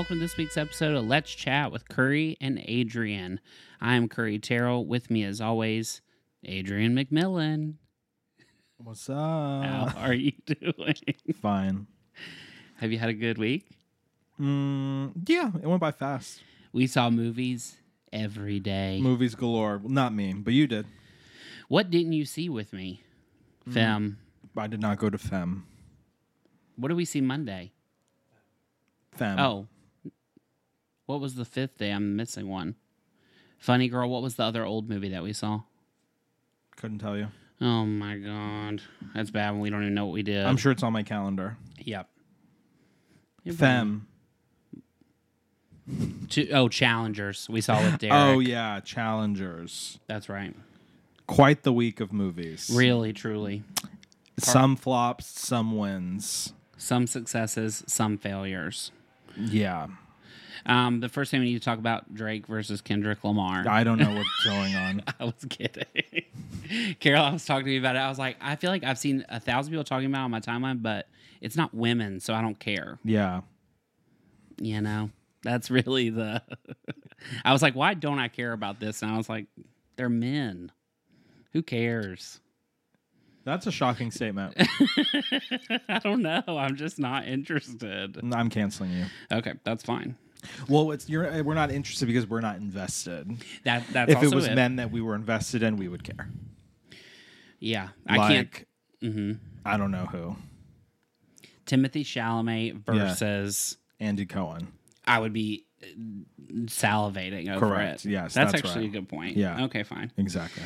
welcome to this week's episode of Let's Chat with Curry and Adrian. I am Curry Terrell. With me, as always, Adrian McMillan. What's up? How are you doing? Fine. Have you had a good week? Yeah, it went by fast. We saw movies every day. Movies galore. Well, not me, but you did. What didn't you see with me? Fem. I did not go to Fem. What did we see Monday? Fem. Oh. What was the fifth day? I'm missing one. Funny Girl. What was the other old movie that we saw? Couldn't tell you. Oh, my God. That's bad when we don't even know what we did. I'm sure it's on my calendar. Yep. Fem. Challengers. We saw with Derek. Oh, yeah. Challengers. That's right. Quite the week of movies. Really, truly. Some flops, some wins. Some successes, some failures. Yeah. The first thing we need to talk about, Drake versus Kendrick Lamar. I don't know what's going on. I was kidding. Carol was talking to me about it. I was like, I feel like I've seen 1,000 people talking about it on my timeline, but it's not women, so I don't care. Yeah. You know? That's really the... I was like, why don't I care about this? And I was like, they're men. Who cares? That's a shocking statement. I don't know. I'm just not interested. I'm canceling you. Okay, that's fine. Well, we're not interested because we're not invested. That's if also it was men that we were invested in, we would care. Yeah, I can't. Mm-hmm. I don't know who. Timothy Chalamet versus Andy Cohen. I would be salivating over Correct. it. Yes, that's that's actually right. a good point. Yeah. Okay, fine. Exactly.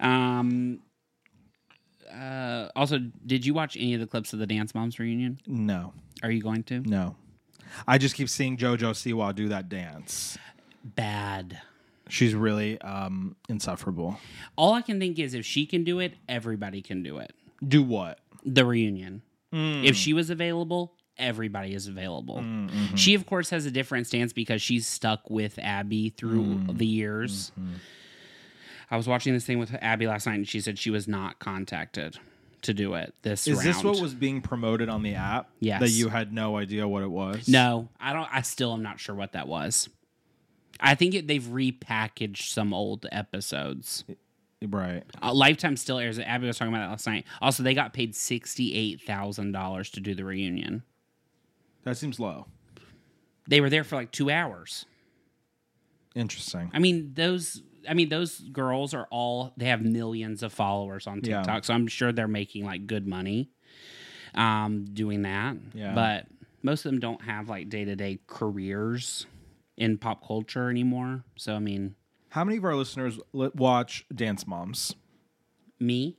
Also, did you watch any of the clips of the Dance Moms reunion? No. Are you going to? No. I just keep seeing JoJo Siwa do that dance. Bad. She's really insufferable. All I can think is if she can do it, everybody can do it. Do what? The reunion. If she was available, everybody is available. Mm-hmm. She, of course, has a different stance because she's stuck with Abby through the years. Mm-hmm. I was watching this thing with Abby last night, and she said she was not contacted to do it this round. Is this what was being promoted on the app? Yes. That you had no idea what it was? No, I don't. I still am not sure what that was. I think they've repackaged some old episodes. Right. Lifetime still airs it. Abby was talking about it last night. Also, they got paid $68,000 to do the reunion. That seems low. They were there for like 2 hours. Interesting. I mean, those girls are they have millions of followers on TikTok, Yeah. so I'm sure they're making like good money doing that. Yeah. But most of them don't have like day-to-day careers in pop culture anymore. So, I mean... How many of our listeners watch Dance Moms? Me?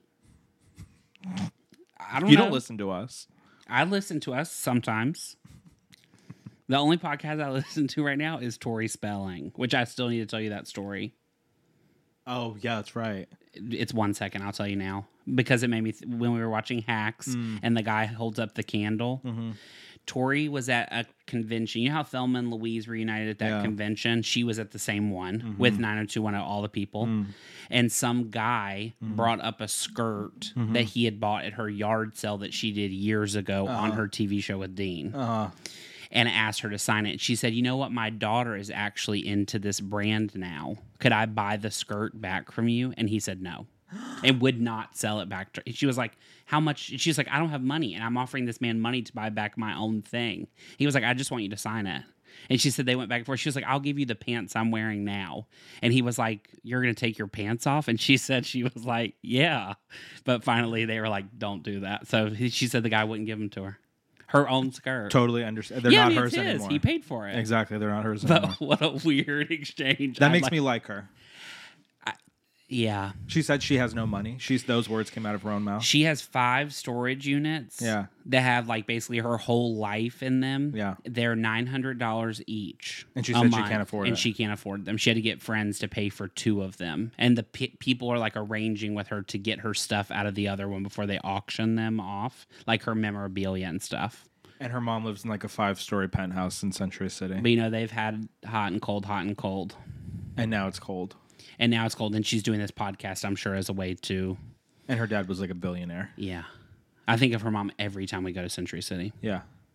I don't know. You don't listen to us. I listen to us sometimes. The only podcast I listen to right now is Tori Spelling, which I still need to tell you that story. Oh, yeah, that's right. It's 1 second. I'll tell you now. Because it made me... when we were watching Hacks and the guy holds up the candle... Mm-hmm. Tori was at a convention. You know how Thelma and Louise reunited at that convention? She was at the same one with 90210, all the people. And some guy brought up a skirt that he had bought at her yard sale that she did years ago on her TV show with Dean. And asked her to sign it. She said, you know what? My daughter is actually into this brand now. Could I buy the skirt back from you? And he said no. And would not sell it back to her. She was like, how much? She's like, I don't have money, and I'm offering this man money to buy back my own thing. He was like, I just want you to sign it. And she said they went back and forth. She was like, I'll give you the pants I'm wearing now. And he was like, you're going to take your pants off? And she said, she was like, yeah. But finally they were like, don't do that. So she said the guy wouldn't give them to her. Her own skirt. Totally understand. They're not hers it's his. anymore. He paid for it. Exactly. They're not hers anymore. But what a weird exchange. That makes me like her. Yeah. She said she has no money. Those words came out of her own mouth. She has 5 storage units that have like basically her whole life in them. Yeah. They're $900 each. And she said she can't afford it. And she can't afford them. She had to get friends to pay for 2 of them. And the people are like arranging with her to get her stuff out of the other one before they auction them off, like her memorabilia and stuff. And her mom lives in like a 5-story penthouse in Century City. But you know, they've had hot and cold. And now it's cold. And now it's cold. And she's doing this podcast, I'm sure, as a way to... And her dad was like a billionaire. Yeah. I think of her mom every time we go to Century City. Yeah.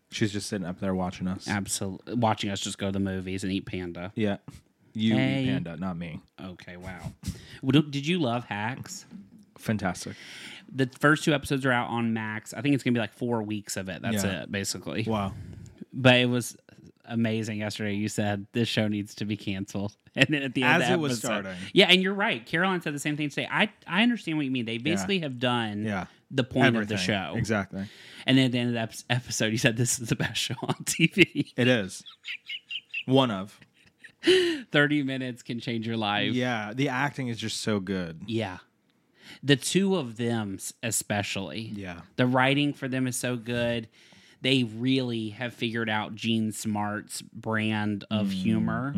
She's just sitting up there watching us. Absolutely. Watching us just go to the movies and eat panda. Yeah. You Hey. eat panda, not me. Okay, wow. Well, did you love Hacks? Fantastic. The first 2 episodes are out on Max. I think it's going to be like 4 weeks of it. That's it, basically. Wow. But it was amazing yesterday. You said this show needs to be canceled. And then at the end of the As it was episode, starting. Yeah, and you're right. Caroline said the same thing today. I understand what you mean. They basically have done the point of the show. Exactly. And then at the end of the episode, you said this is the best show on TV. It is. One of. 30 minutes can change your life. Yeah. The acting is just so good. Yeah. The 2 of them especially. Yeah. The writing for them is so good. They really have figured out Gene Smart's brand of humor.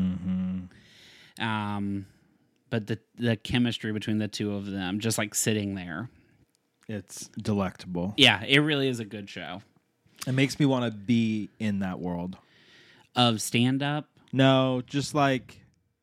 But the chemistry between the 2 of them, just like sitting there. It's delectable. Yeah, it really is a good show. It makes me want to be in that world. Of stand-up? No, just like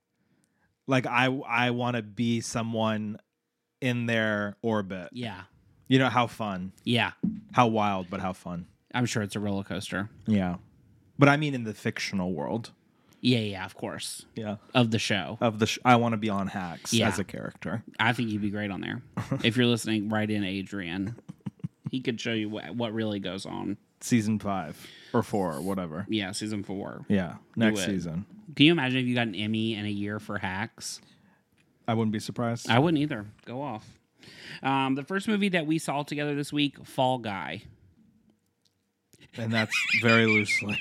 I want to be someone in their orbit. Yeah. You know, how fun. Yeah. How wild, but how fun. I'm sure it's a roller coaster. Yeah. But I mean in the fictional world. Yeah, of course. Yeah. Of the show. I want to be on Hacks as a character. I think you'd be great on there. If you're listening, write in Adrian. He could show you what really goes on. Season 5 or 4 or whatever. Yeah, season 4. Yeah, next season. Can you imagine if you got an Emmy in a year for Hacks? I wouldn't be surprised. I wouldn't either. Go off. The first movie that we saw together this week, Fall Guy. And that's very loosely.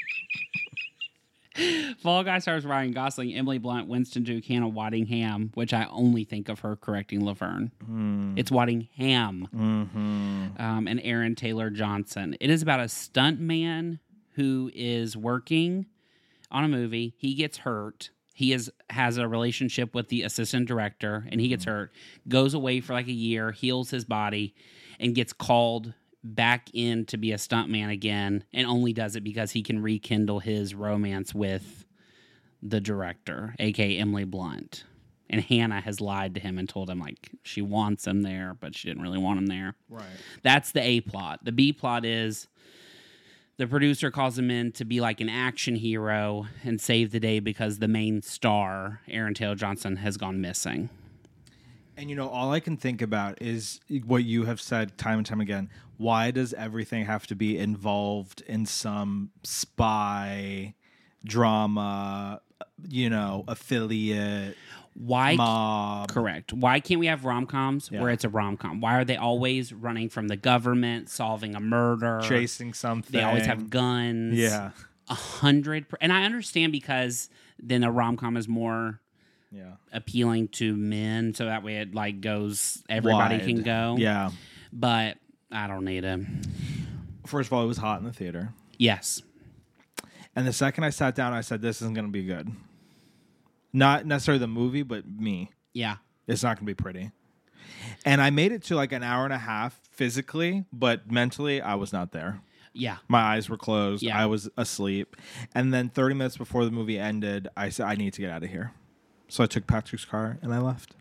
Fall Guy stars Ryan Gosling, Emily Blunt, Winston Duke, Hannah Waddingham, which I only think of her correcting Laverne. It's Waddingham. And Aaron Taylor Johnson. It is about a stunt man who is working on a movie. He gets hurt. He has a relationship with the assistant director, and he gets hurt. Goes away for like a year, heals his body, and gets called back in to be a stuntman again, and only does it because he can rekindle his romance with the director, aka Emily Blunt. And Hannah has lied to him and told him like she wants him there, but she didn't really want him there. Right. That's the A plot. The B plot is the producer calls him in to be like an action hero and save the day because the main star, Aaron Taylor Johnson, has gone missing. And, you know, all I can think about is what you have said time and time again. Why does everything have to be involved in some spy drama, you know, affiliate, mob? Correct. Why can't we have rom-coms where it's a rom-com? Why are they always running from the government, solving a murder? Chasing something. They always have guns. Yeah. 100%. And I understand because then a rom-com is more... appealing to men, so that way it like goes, everybody can go. Yeah. But I don't need it. First of all, it was hot in the theater. Yes. And the second I sat down, I said, this isn't going to be good. Not necessarily the movie, but me. Yeah. It's not going to be pretty. And I made it to like an hour and a half physically, but mentally, I was not there. Yeah. My eyes were closed. Yeah. I was asleep. And then 30 minutes before the movie ended, I said, I need to get out of here. So I took Patrick's car and I left.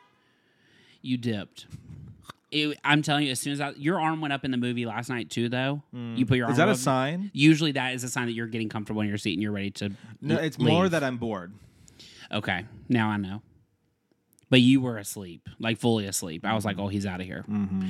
You dipped. I'm telling you, as soon as your arm went up in the movie last night too, though. You put your arm Is that up. a sign? Usually that is a sign that you're getting comfortable in your seat and you're ready to No, it's leave. more that I'm bored. Okay, now I know. But you were asleep, like fully asleep. I was like, oh, he's out of here.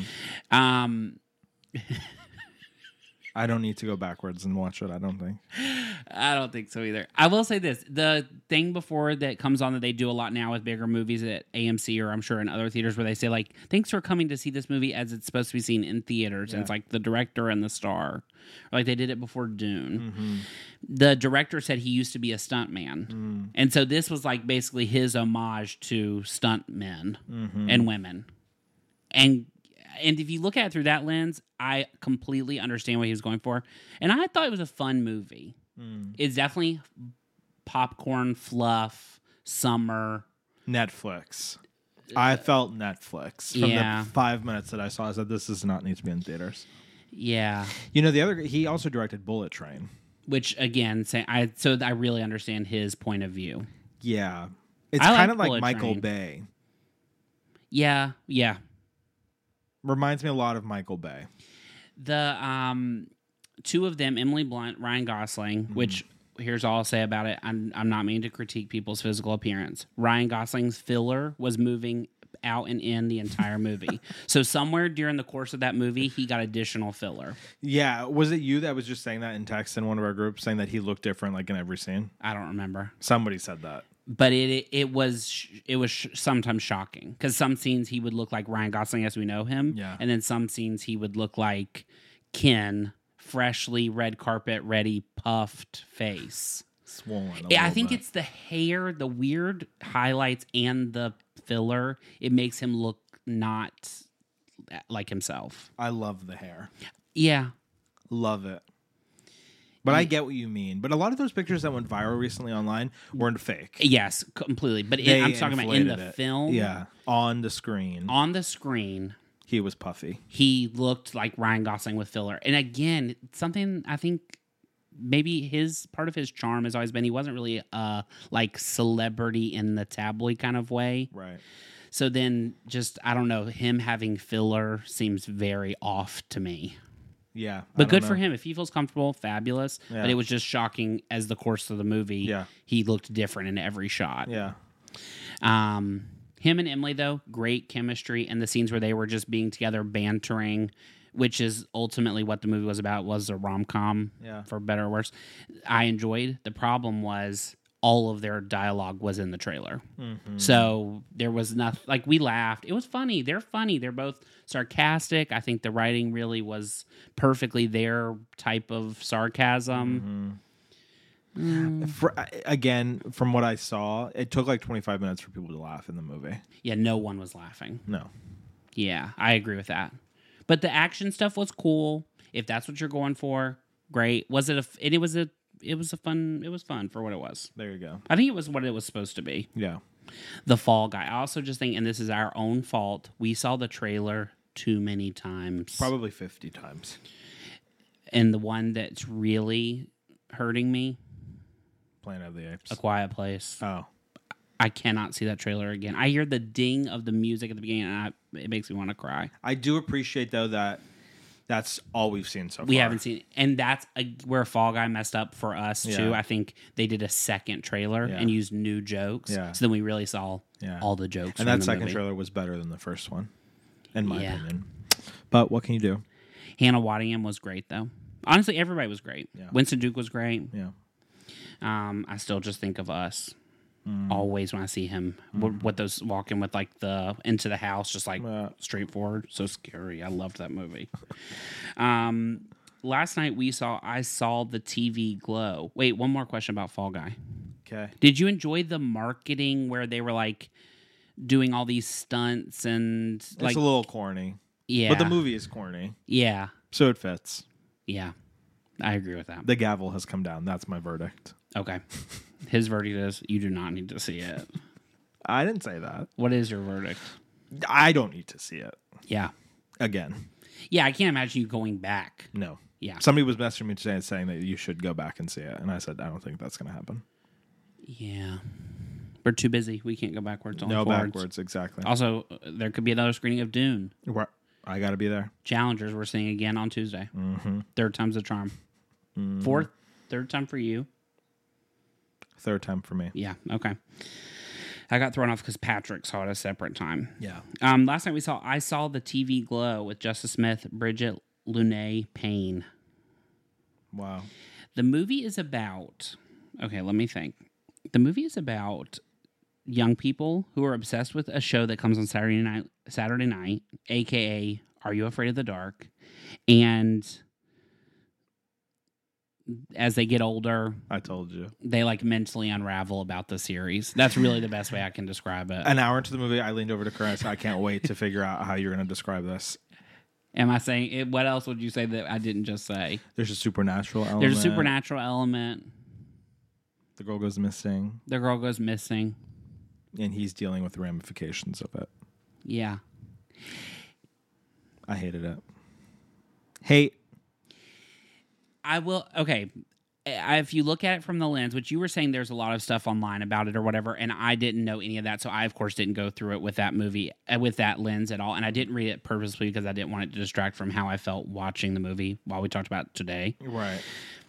I don't need to go backwards and watch it, I don't think. I don't think so either. I will say this. The thing before that comes on that they do a lot now with bigger movies at AMC or I'm sure in other theaters where they say like, thanks for coming to see this movie as it's supposed to be seen in theaters. And it's like the director and the star. Or like they did it before Dune. The director said he used to be a stuntman. And so this was like basically his homage to stunt men and women. And if you look at it through that lens, I completely understand what he was going for. And I thought it was a fun movie. It's definitely popcorn, fluff, summer. Netflix. I felt Netflix. From the 5 minutes that I saw, I said, this does not need to be in theaters. Yeah. You know, he also directed Bullet Train. Which, again, I really understand his point of view. Yeah. It's kind of like Bullet Michael Train. Bay. Yeah. Reminds me a lot of Michael Bay. two of them, Emily Blunt, Ryan Gosling, which here's all I'll say about it. I'm not meaning to critique people's physical appearance. Ryan Gosling's filler was moving out and in the entire movie. So somewhere during the course of that movie, he got additional filler. Yeah. Was it you that was just saying that in text in one of our groups, saying that he looked different like in every scene? I don't remember. Somebody said that. But it was sometimes shocking because some scenes he would look like Ryan Gosling as we know him, and then some scenes he would look like Ken, freshly red carpet ready, puffed face, swollen. I think it's the hair, the weird highlights, and the filler. It makes him look not like himself. I love the hair. Yeah, love it. But I get what you mean. But a lot of those pictures that went viral recently online weren't fake. Yes, completely. But I'm talking about in the film. Yeah, on the screen. On the screen. He was puffy. He looked like Ryan Gosling with filler. And again, something I think maybe part of his charm has always been he wasn't really like celebrity in the tabloid kind of way. Right. So then just, I don't know, him having filler seems very off to me. Yeah. But good for him. If he feels comfortable, fabulous. Yeah. But it was just shocking as the course of the movie. Yeah. He looked different in every shot. Yeah. Him and Emily, though, great chemistry. And the scenes where they were just being together, bantering, which is ultimately what the movie was about, was a rom-com, for better or worse. I enjoyed. The problem was all of their dialogue was in the trailer. Mm-hmm. So there was nothing, like, we laughed. It was funny. They're funny. They're both sarcastic. I think the writing really was perfectly their type of sarcasm. Again, from what I saw, it took like 25 minutes for people to laugh in the movie. Yeah, no one was laughing. No. Yeah, I agree with that. But the action stuff was cool. If that's what you're going for, great. It was fun for what it was. There you go. I think it was what it was supposed to be. Yeah. The Fall Guy. I also just think, and this is our own fault, we saw the trailer too many times. Probably 50 times. And the one that's really hurting me, Planet of the Apes. A Quiet Place. Oh. I cannot see that trailer again. I hear the ding of the music at the beginning, and it makes me want to cry. I do appreciate, though, that that's all we've seen so far. We haven't seen, and that's where Fall Guy messed up for us too. I think they did a second trailer and used new jokes, so then we really saw all the jokes. And that second trailer was better than the first one, in my opinion. But what can you do? Hannah Waddingham was great, though. Honestly, everybody was great. Yeah. Winston Duke was great. Yeah. I still just think of Us. Always when I see him, what those walking with like the into the house, just like straightforward, so scary. I loved that movie. Last night I saw the TV Glow. Wait, one more question about Fall Guy. Okay. Did you enjoy the marketing where they were like doing all these stunts and it's a little corny. Yeah, but the movie is corny. Yeah, so it fits. Yeah, I agree with that. The gavel has come down. That's my verdict. Okay. His verdict is you do not need to see it. I didn't say that. What is your verdict? I don't need to see it. Yeah. Again. Yeah, I can't imagine you going back. No. Yeah. Somebody was messaging me today saying that you should go back and see it. And I said, I don't think that's going to happen. Yeah. We're too busy. We can't go backwards. No backwards, exactly. Also, there could be another screening of Dune. I got to be there. Challengers we're seeing again on Tuesday. Mm-hmm. Third time's the charm. Mm-hmm. Third time for you. Third time for me. Yeah, okay. I got thrown off because Patrick saw it at a separate time. Yeah. Last night I saw the TV Glow with Justice Smith, Bridget Lune Payne. Wow. The movie is about... Okay, let me think. The movie is about young people who are obsessed with a show that comes on Saturday night, a.k.a. Are You Afraid of the Dark? And... as they get older, I told you, they like mentally unravel about the series. That's really the best way I can describe it. An hour into the movie, I leaned over to Chris. I can't wait to figure out how you're going to describe this. Am I saying it? What else would you say that I didn't just say? There's a supernatural element. There's a supernatural element. The girl goes missing. The girl goes missing. And he's dealing with the ramifications of it. Yeah. I hated it. Hate. I will. Okay. if you look at it from the lens, which you were saying there's a lot of stuff online about it or whatever, and I didn't know any of that, so I, of course, didn't go through it with that movie, with that lens at all, and I didn't read it purposely because I didn't want it to distract from how I felt watching the movie while we talked about it today. Right.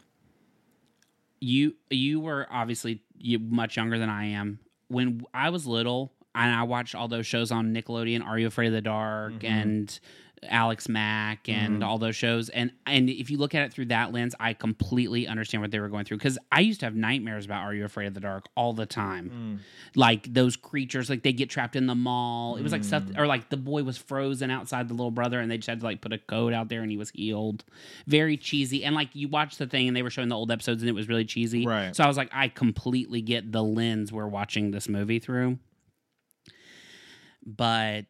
You were obviously much younger than I am. When I was little, and I watched all those shows on Nickelodeon, Are You Afraid of the Dark, and Alex Mack, and all those shows, and if you look at it through that lens, I completely understand what they were going through, because I used to have nightmares about Are You Afraid of the Dark all the time. Like those creatures, like they get trapped in the mall. It was like stuff, or like the boy was frozen outside the little brother, and they just had to like put a code out there, and he was healed. Very cheesy, and like you watch the thing, and they were showing the old episodes, and it was really cheesy. Right. So I was like, I completely get the lens we're watching this movie through. But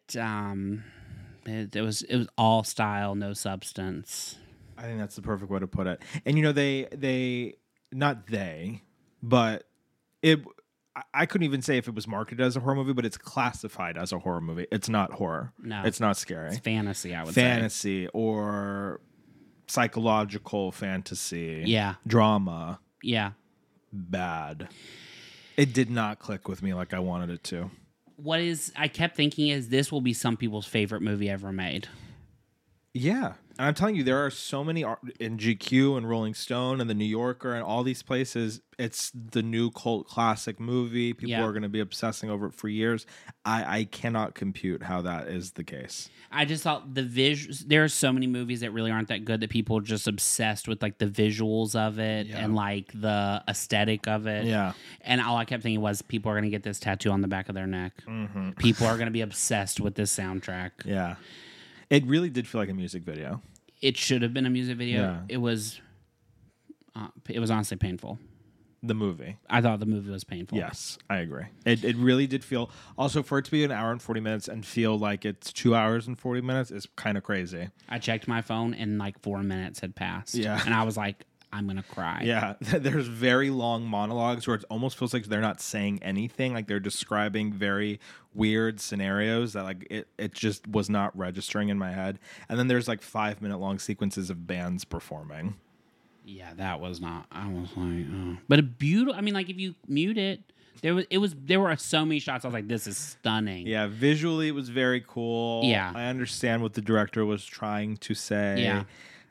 it was all style, no substance. I think that's the perfect way to put it. And you know, they not they, but it. I couldn't even say if it was marketed as a horror movie, but it's classified as a horror movie. It's not horror. No, it's not scary. It's fantasy. I would say fantasy or psychological fantasy. Yeah, drama. Yeah, bad. It did not click with me like I wanted it to. I kept thinking is this will be some people's favorite movie ever made. Yeah. And I'm telling you, there are so many in GQ and Rolling Stone and the New Yorker and all these places. It's the new cult classic movie. People are going to be obsessing over it for years. I cannot compute how that is the case. I just thought there are so many movies that really aren't that good that people are just obsessed with like the visuals of it and like the aesthetic of it. Yeah. And all I kept thinking was people are going to get this tattoo on the back of their neck. People are going to be obsessed with this soundtrack. Yeah. It really did feel like a music video. It should have been a music video. Yeah. It was honestly painful. The movie. I thought the movie was painful. Yes, I agree. It really did feel. Also, for it to be an hour and 40 minutes and feel like it's 2 hours and 40 minutes is kind of crazy. I checked my phone and like 4 minutes had passed. Yeah. And I was like, I'm going to cry. Yeah. There's very long monologues where it almost feels like they're not saying anything. Like they're describing very weird scenarios that like it just was not registering in my head. And then there's like 5-minute long sequences of bands performing. Yeah, that was not. I was like, oh. But a beautiful. I mean, like if you mute it, there were so many shots. I was like, this is stunning. Yeah, visually it was very cool. Yeah, I understand what the director was trying to say. Yeah,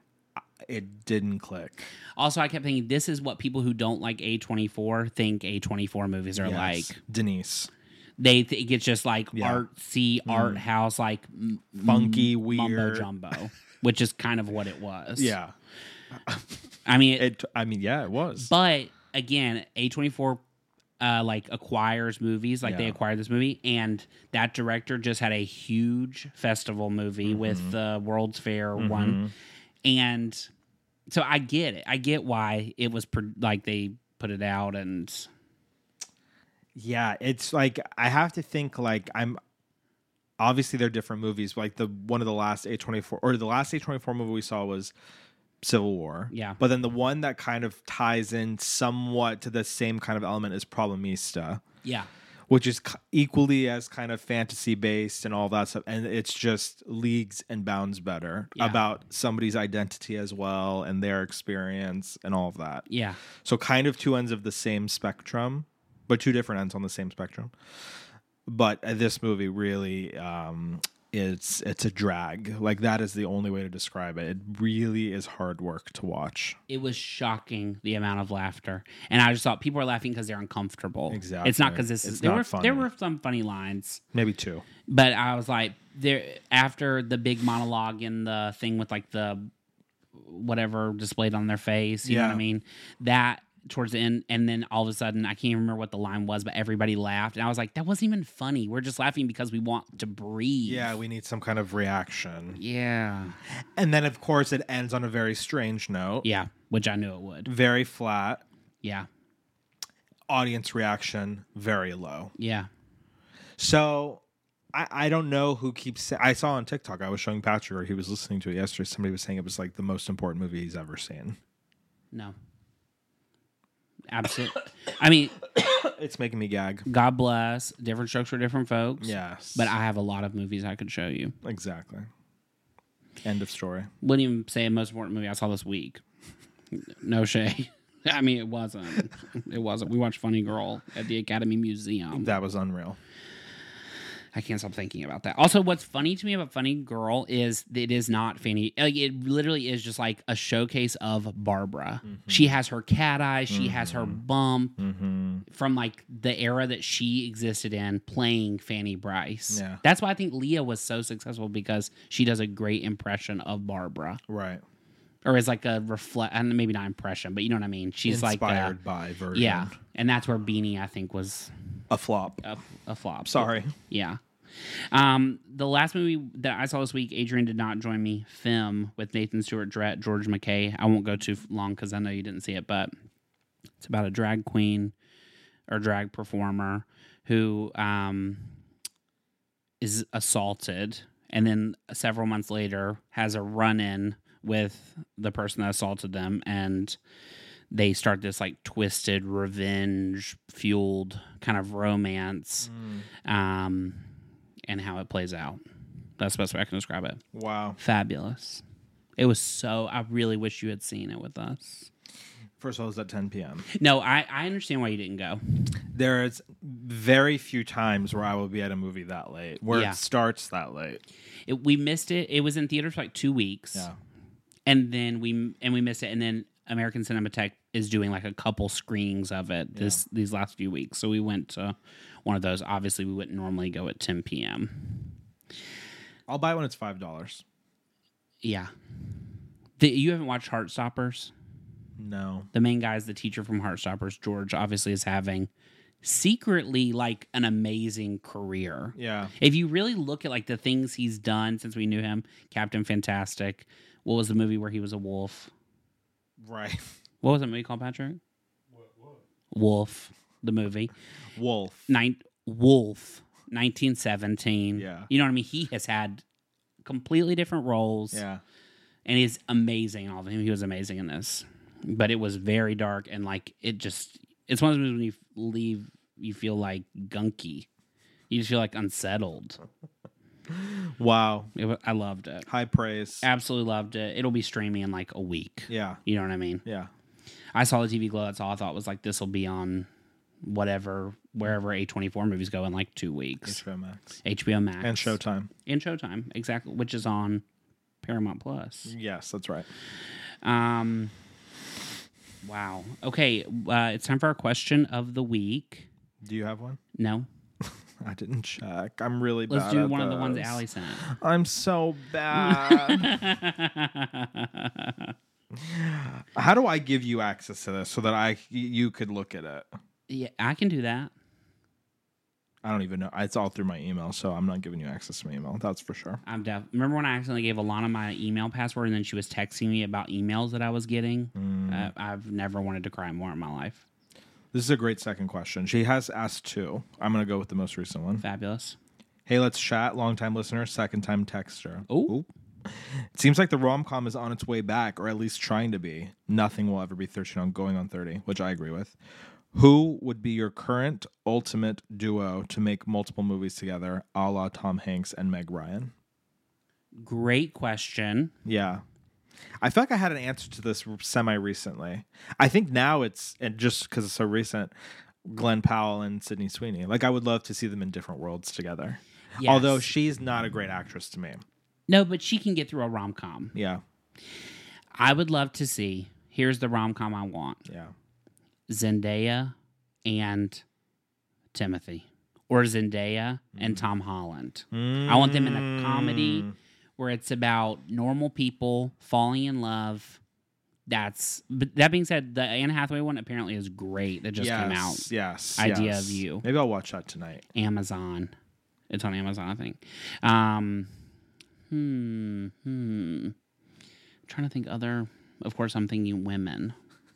it didn't click. Also, I kept thinking this is what people who don't like A24 think A24 movies are like. Denise. They think it's just like artsy, art house, like funky, weird, mumbo jumbo, which is kind of what it was. Yeah. I mean, it was. But again, A24 like acquires movies, like they acquired this movie, and that director just had a huge festival movie with the World's Fair one, and so I get it. I get why it was like they put it out, and yeah, it's like I have to think like obviously they're different movies. Like one of the last A24 or the last A24 movie we saw was Civil War. Yeah. But then the one that kind of ties in somewhat to the same kind of element is Problemista. Yeah. Which is equally as kind of fantasy based and all that stuff. And it's just leagues and bounds better about somebody's identity as well and their experience and all of that. Yeah. So kind of two ends of the same spectrum, but two different ends on the same spectrum. But this movie really it's a drag. Like that is the only way to describe it. It really is hard work to watch. It was shocking the amount of laughter, and I just thought people are laughing because they're uncomfortable. Exactly. It's not because there were some funny lines, maybe two, but I was like there after the big monologue and the thing with like the whatever displayed on their face. You know what I mean? That. Towards the end, and then all of a sudden, I can't even remember what the line was, but everybody laughed, and I was like, "That wasn't even funny. We're just laughing because we want to breathe." Yeah, we need some kind of reaction. Yeah, and then of course it ends on a very strange note. Yeah, which I knew it would. Very flat. Yeah. Audience reaction very low. Yeah. So I don't know who keeps saying. I saw on TikTok. I was showing Patrick, or he was listening to it yesterday. Somebody was saying it was like the most important movie he's ever seen. No. Absolutely. I mean, it's making me gag. God bless. Different strokes for different folks. Yes. But I have a lot of movies I could show you. Exactly. End of story. Wouldn't even say a most important movie I saw this week. No shade. I mean, it wasn't. It wasn't. We watched Funny Girl at the Academy Museum. That was unreal. I can't stop thinking about that. Also, what's funny to me about Funny Girl is it is not Fanny. Like, it literally is just like a showcase of Barbara. Mm-hmm. She has her cat eyes. She has her bump from like the era that she existed in, playing Fanny Brice. Yeah. That's why I think Leah was so successful, because she does a great impression of Barbara. Right. Or is like a and maybe not impression, but you know what I mean. She's inspired by version. Yeah, and that's where Beanie, I think, was a flop. A flop. Sorry. Yeah. The last movie that I saw this week, Adrian did not join me, Femme, with Nathan Stewart, George McKay. I won't go too long because I know you didn't see it, but it's about a drag queen or drag performer who is assaulted, and then several months later has a run-in with the person that assaulted them, and they start this like twisted, revenge-fueled kind of romance, and how it plays out. That's the best way I can describe it. Wow. Fabulous. It was so... I really wish you had seen it with us. First of all, it was at 10 p.m. No, I understand why you didn't go. There's very few times where I will be at a movie that late, where it starts that late. We missed it. It was in theaters for like 2 weeks. Yeah. And then we missed it, and then American Cinematheque is doing like a couple screenings of it these last few weeks. So we went to one of those. Obviously, we wouldn't normally go at 10 p.m. I'll buy it when it's $5. Yeah. You haven't watched Heartstoppers? No. The main guy is the teacher from Heartstoppers. George obviously is having secretly like an amazing career. Yeah. If you really look at like the things he's done since we knew him, Captain Fantastic. What was the movie where he was a wolf? Right. What was that movie called, Patrick? What? Wolf, the movie. Wolf. Wolf, 1917. Yeah. You know what I mean? He has had completely different roles. Yeah. And he's amazing in all of them. He was amazing in this. But it was very dark, and like it's one of those movies when you leave, you feel like gunky. You just feel like unsettled. Wow. I loved it. High praise. Absolutely loved it. It'll be streaming in like a week. Yeah. You know what I mean? Yeah. I saw the TV Glow. That's all I thought was like, this will be on wherever A24 movies go in like 2 weeks. HBO Max. HBO Max. And Showtime. Exactly. Which is on Paramount Plus. Yes, that's right. Wow. Okay. It's time for our question of the week. Do you have one? No. I didn't check. I'm really bad. Let's do one of the ones Allie sent. I'm so bad. How do I give you access to this so that you could look at it? Yeah, I can do that. I don't even know. It's all through my email, so I'm not giving you access to my email. That's for sure. Remember when I accidentally gave Alana my email password, and then she was texting me about emails that I was getting? I've never wanted to cry more in my life. This is a great second question. She has asked two. I'm going to go with the most recent one. Fabulous. Hey, let's chat. Long-time listener, second-time texter. Ooh. It seems like the rom-com is on its way back, or at least trying to be. Nothing will ever be 13 on going on 30, which I agree with. Who would be your current ultimate duo to make multiple movies together, a la Tom Hanks and Meg Ryan? Great question. Yeah. I feel like I had an answer to this semi-recently. I think now it's, and just because it's so recent, Glenn Powell and Sydney Sweeney. Like, I would love to see them in different worlds together. Yes. Although she's not a great actress to me. No, but she can get through a rom-com. Yeah. I would love to see, here's the rom-com I want. Yeah. Zendaya and Timothy. Or Zendaya and Tom Holland. I want them in a comedy where it's about normal people falling in love. But that being said, the Anne Hathaway one apparently is great. That just came out. Yes. Idea of You. Maybe I'll watch that tonight. Amazon. It's on Amazon, I think. I'm trying to think other. Of course, I'm thinking women.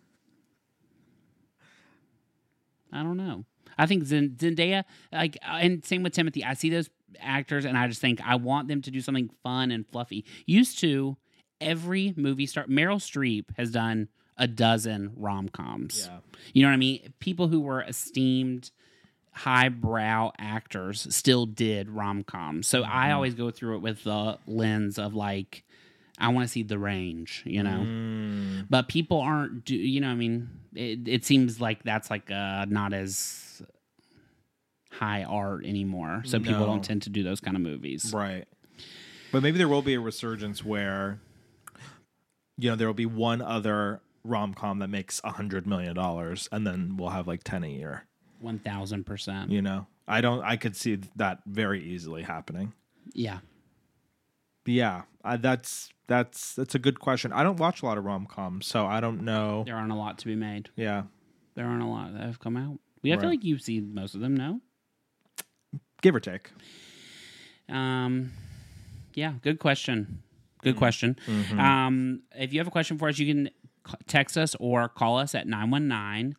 I don't know. I think Zendaya, like, and same with Timothy. I see those actors, and I just think I want them to do something fun and fluffy. Used to, every movie star, Meryl Streep has done a dozen rom-coms. Yeah. You know what I mean? People who were esteemed highbrow actors still did rom-coms. So I always go through it with the lens of like, I want to see the range, you know. But people aren't, I mean, it seems like that's like not as high art anymore. So people don't tend to do those kind of movies. Right. But maybe there will be a resurgence where, there will be one other rom-com that makes $100 million, and then we'll have like 10 a year. 1,000%. I could see that very easily happening. Yeah. Yeah, that's a good question. I don't watch a lot of rom-coms, so I don't know. There aren't a lot to be made. Yeah. There aren't a lot that have come out. I feel like you've seen most of them, no? Give or take. Yeah, good question. Good question. Mm-hmm. If you have a question for us, you can text us or call us at 919.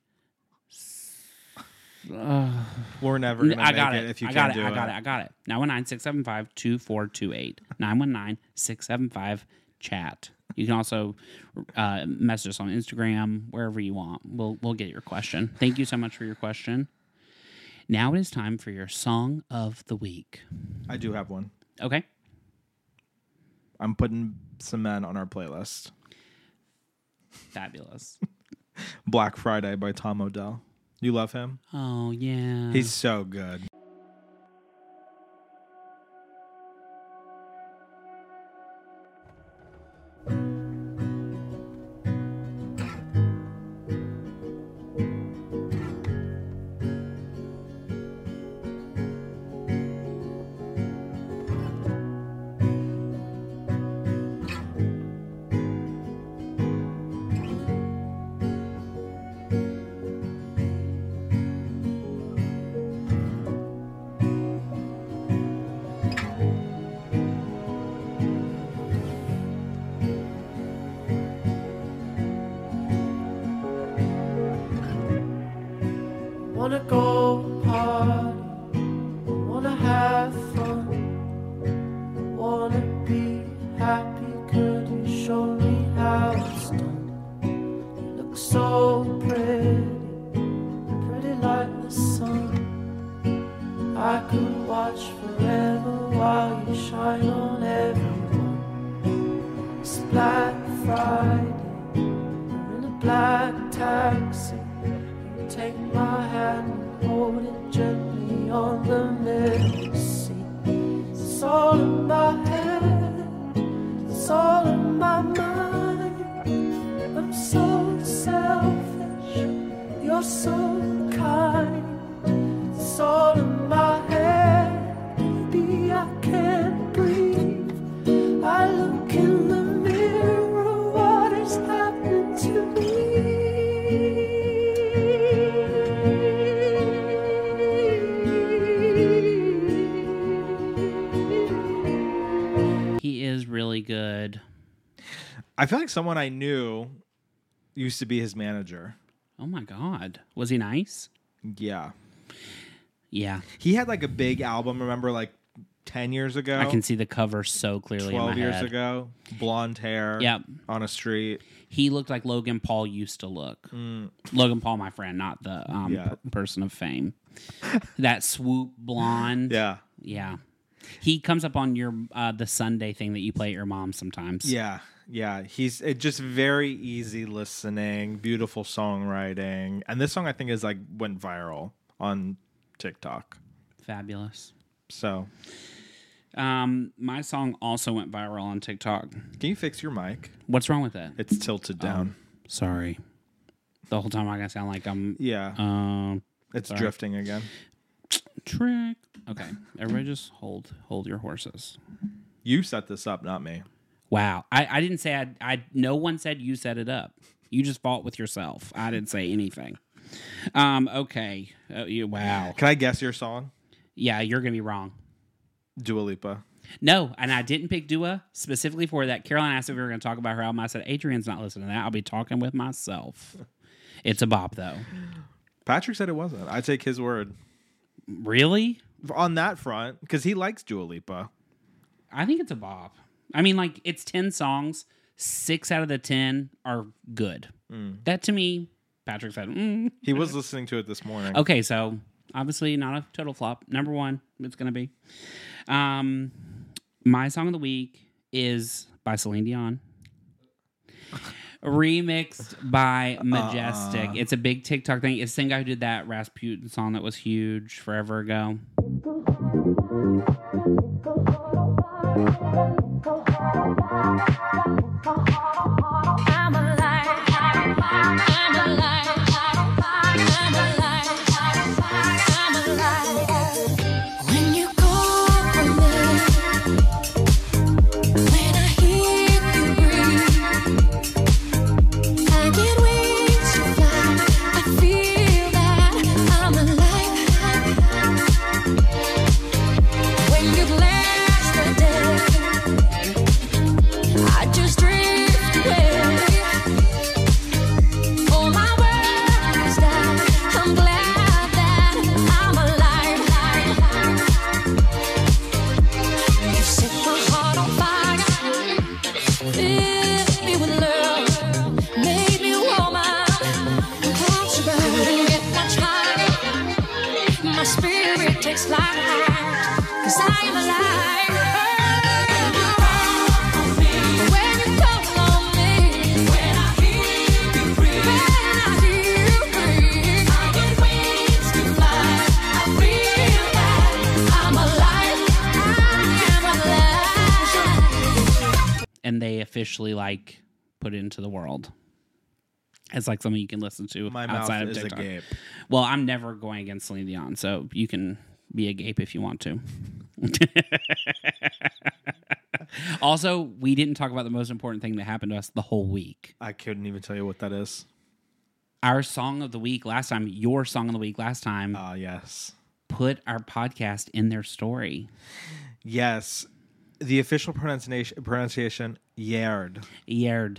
We're never going to make it if you can't do it. I got it. 919-675-2428. 919-675-CHAT. You can also message us on Instagram, wherever you want. We'll get your question. Thank you so much for your question. Now it is time for your song of the week. I do have one. Okay. I'm putting some men on our playlist. Fabulous. Black Friday by Tom Odell. You love him? Oh, yeah. He's so good. Wanna go party, wanna have fun, wanna be happy. Could you show me how it's done? You look so pretty, pretty like the sun. I could watch forever while you shine on everyone. It's Black Friday, I'm in a black taxi. Take my hand and hold it gently on the middle seat. It's all in my head, it's all in my mind. I'm so selfish, you're so kind. It's all in my head, baby, I can't breathe. I look in the mirror, what is happening to me? Really good. I feel like someone I knew used to be his manager. Oh my God. Was he nice? Yeah. Yeah. He had like a big album, remember, like 10 years ago? I can see the cover so clearly 12 in my years head. ago. Blonde hair. Yep. On a street. He looked like Logan Paul used to look. Logan Paul, my friend, not the person of fame. That swoop blonde. Yeah. Yeah. He comes up on your the Sunday thing that you play at your mom's sometimes. Yeah, yeah. He's just very easy listening, beautiful songwriting, and this song I think is like went viral on TikTok. Fabulous. So, my song also went viral on TikTok. Can you fix your mic? What's wrong with it? It's tilted down. Sorry. The whole time I gotta sound like I'm. Yeah. It's drifting again. Trick. Okay, everybody just hold your horses. You set this up, not me. Wow. I didn't say no one said you set it up. You just fought with yourself. I didn't say anything. Okay. Wow. Can I guess your song? Yeah, you're going to be wrong. Dua Lipa. No, and I didn't pick Dua specifically for that. Caroline asked if we were going to talk about her album. I said, Adrian's not listening to that. I'll be talking with myself. It's a bop, though. Patrick said it wasn't. I take his word. Really? On that front, because he likes Dua Lipa. I think it's a bop. I mean, like, it's 10 songs. 6 out of the 10 are good. That, to me, Patrick said, He was listening to it this morning. Okay, so obviously not a total flop. Number 1, it's going to be. My song of the week is by Celine Dion. Remixed by Majestic. It's a big TikTok thing. It's the same guy who did that Rasputin song that was huge forever ago. I'm alive. I'm alive. I'm alive. I'm alive. When you call for me, when I hear you breathe, I get wings to fly. I feel that I'm alive. When you bless the day, I just drift away. All my worries die. I'm glad that I'm alive. You set my heart on fire, filled me with love, made me warmer. Couldn't get much higher. My spirit takes flight, 'cause I am alive. When you call on me, when I hear you breathe, I get wings to fly. I feel that I'm alive. I am alive. And they officially like put it into the world. It's like something you can listen to My outside mouth of is TikTok. agape. Well, I'm never going against Celine Dion, so you can be agape if you want to. Also, we didn't talk about the most important thing that happened to us the whole week. I couldn't even tell you what that is. Our song of the week last time, your song of the week last time, Ah, yes. put our podcast in their story. Yes. The official pronunciation Yard. Yerd.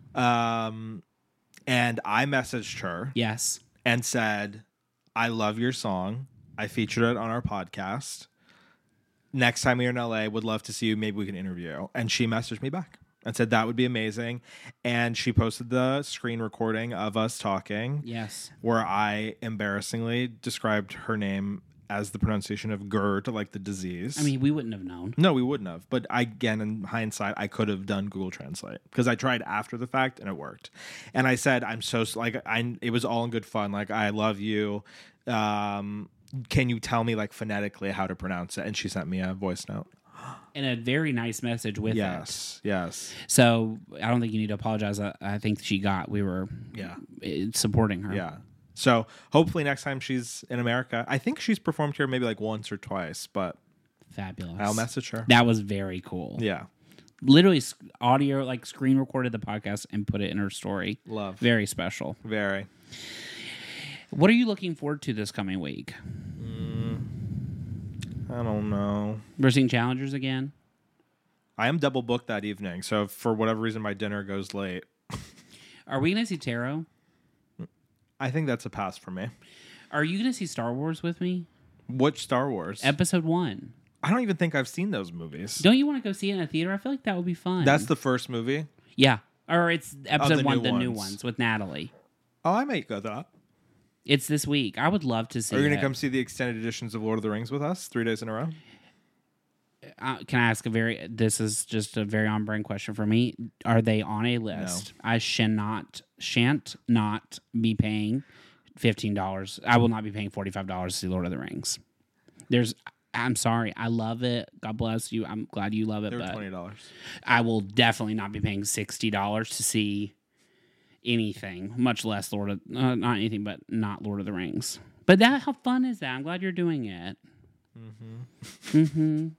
And I messaged her Yes. and said, I love your song. I featured it on our podcast. Next time you're in LA, would love to see you. Maybe we can interview. And she messaged me back and said that would be amazing. And she posted the screen recording of us talking Yes. where I embarrassingly described her name as the pronunciation of GERD, like the disease. I mean, we wouldn't have known. No, we wouldn't have. But again, in hindsight, I could have done Google Translate because I tried after the fact and it worked. And I said, I'm so like, it was all in good fun. Like, I love you. Can you tell me like phonetically how to pronounce it? And she sent me a voice note. And a very nice message with it. Yes. So I don't think you need to apologize. I think we were Yeah. supporting her. Yeah. So hopefully next time she's in America, I think she's performed here maybe like once or twice, but Fabulous. I'll message her. That was very cool. Yeah. Literally audio, like screen recorded the podcast and put it in her story. Love. Very special. Very. What are you looking forward to this coming week? I don't know. We're seeing Challengers again. I am double booked that evening. So if for whatever reason my dinner goes late, Are we going to see Tarot? I think that's a pass for me. Are you going to see Star Wars with me? Which Star Wars? Episode 1. I don't even think I've seen those movies. Don't you want to go see it in a theater? I feel like that would be fun. That's the first movie? Yeah. Or it's episode the 1, new the new ones. ones with Natalie. Oh, I might go that. It's this week. I would love to see Are you going it. to come see the extended editions of Lord of the Rings with us 3 days in a row? Can I ask this is just a very on-brand question for me. Are they on a list? I shan't not be paying $15. I will not be paying $45 to see Lord of the Rings. I'm sorry. I love it. God bless you. I'm glad you love it. They were But $20. I will definitely not be paying $60 to see anything, much less not anything, but not Lord of the Rings. But how fun is that? I'm glad you're doing it. Mm-hmm.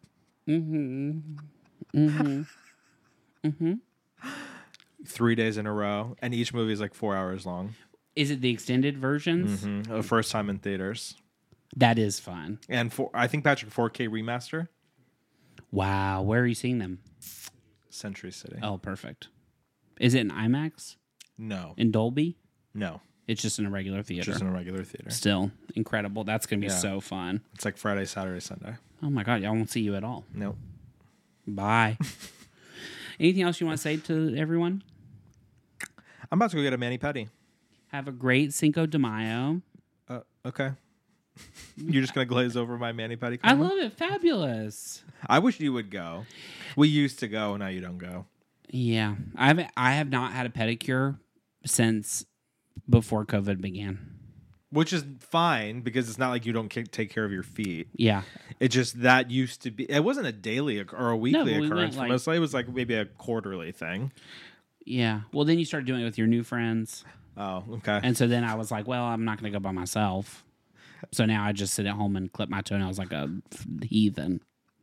3 days in a row, and each movie is like 4 hours long. Is it the extended versions? The first time in theaters. That is fun. And I think Patrick 4K remaster. Wow. Where are you seeing them? Century City. Oh, perfect. Is it in IMAX? No. In Dolby? No. It's just in a regular theater. Just in a regular theater. Still incredible. That's going to be Yeah. so fun. It's like Friday, Saturday, Sunday. Oh my God. I won't see you at all. Nope. Bye. Anything else you want to say to everyone? I'm about to go get a mani-pedi. Have a great Cinco de Mayo. Okay. You're just going to glaze over my mani-pedi I comment? love it. Fabulous. I wish you would go. We used to go, now you don't go. Yeah. I have not had a pedicure since before COVID began. Which is fine because it's not like you don't take care of your feet. Yeah. It just that used to be. It wasn't a daily or a weekly occurrence for us. It was like maybe a quarterly thing. Yeah. Well, then you started doing it with your new friends. Oh, okay. And so then I was like, well, I'm not going to go by myself. So now I just sit at home and clip my toenails like a heathen.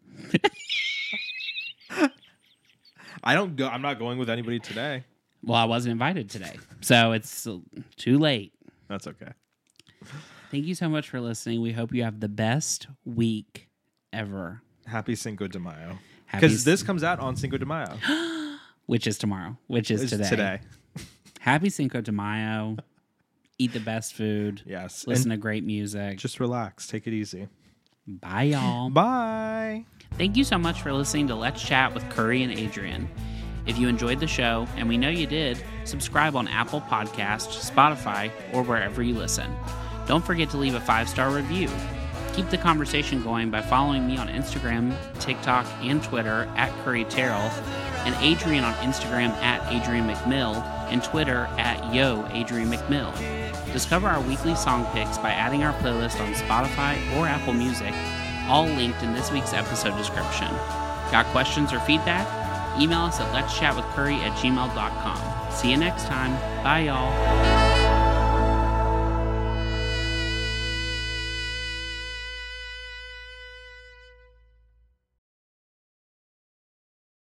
I don't go. I'm not going with anybody today. Well, I wasn't invited today, so it's too late. That's okay. Thank you so much for listening. We hope you have the best week ever. Happy Cinco de Mayo. Because this comes out on Cinco de Mayo. Which is tomorrow. Which is today. Happy Cinco de Mayo. Eat the best food. Yes. Listen to great music. Just relax. Take it easy. Bye, y'all. Bye. Thank you so much for listening to Let's Chat with Curry and Adrian. If you enjoyed the show, and we know you did, subscribe on Apple Podcasts, Spotify, or wherever you listen. Don't forget to leave a 5-star review. Keep the conversation going by following me on Instagram, TikTok, and Twitter at Curry Terrell, and Adrian on Instagram at Adrian McMill, and Twitter at Yo Adrian McMill. Discover our weekly song picks by adding our playlist on Spotify or Apple Music, all linked in this week's episode description. Got questions or feedback? Email us at letschatwithcurry@gmail.com. See you next time. Bye, y'all.